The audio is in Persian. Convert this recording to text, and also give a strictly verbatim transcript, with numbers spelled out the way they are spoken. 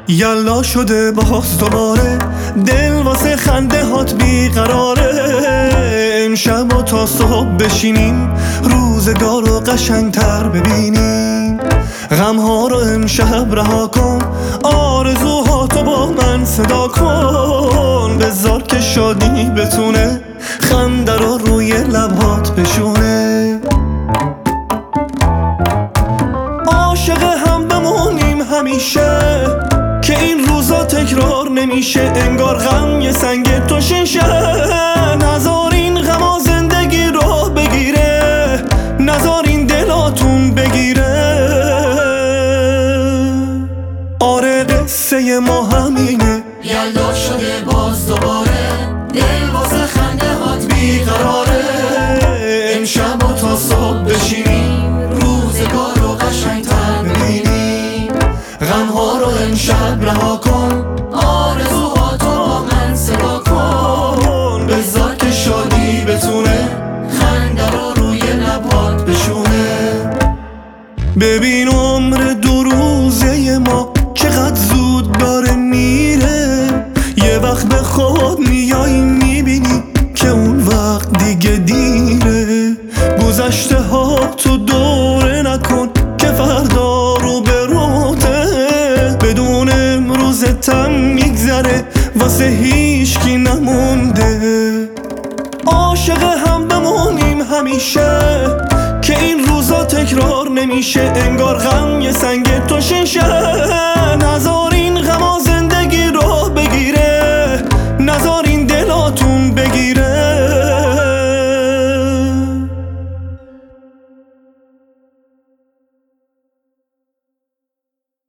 یلا شده باز دوباره دل واسه خنده هات بیقراره. امشب و تا صبح بشینیم روزگار رو قشنگتر ببینیم. غم ها رو امشب رها کن، آرزوهاتو با من صدا کن. بذار که شادی بتونه خنده رو روی لبات بشونه. عاشق هم بمونیم همیشه که این روزا تکرار نمیشه. انگار غم یه سنگ تو شیشه، نذار این غما زندگی رو بگیره، نذار این دلاتون بگیره. آره قصه ما همینه، یلا شده باز دوباره دل واسه خنده هات بیقراره. امشب و تا صبح بشینیم روزگار رو قشنگتر ببینیم. غم ها رو امشب رها کن، آرزوهاتو با من صدا کن. بذار که شادی بتونه خنده رو روی لبات بشونه. ببین عمر دو روزه ما چقدر زود داره میره. یه وقت به خود میای میبینی که اون وقت دیگه دیره. گذشته ها تو دوره نکن که فردا رو به روته. بدون امروزتم میگذره واسه هیچکی نمونده. عاشق هم بمونیم همیشه که این روزا تکرار نمیشه. انگار غم یه سنگ تو شیشه،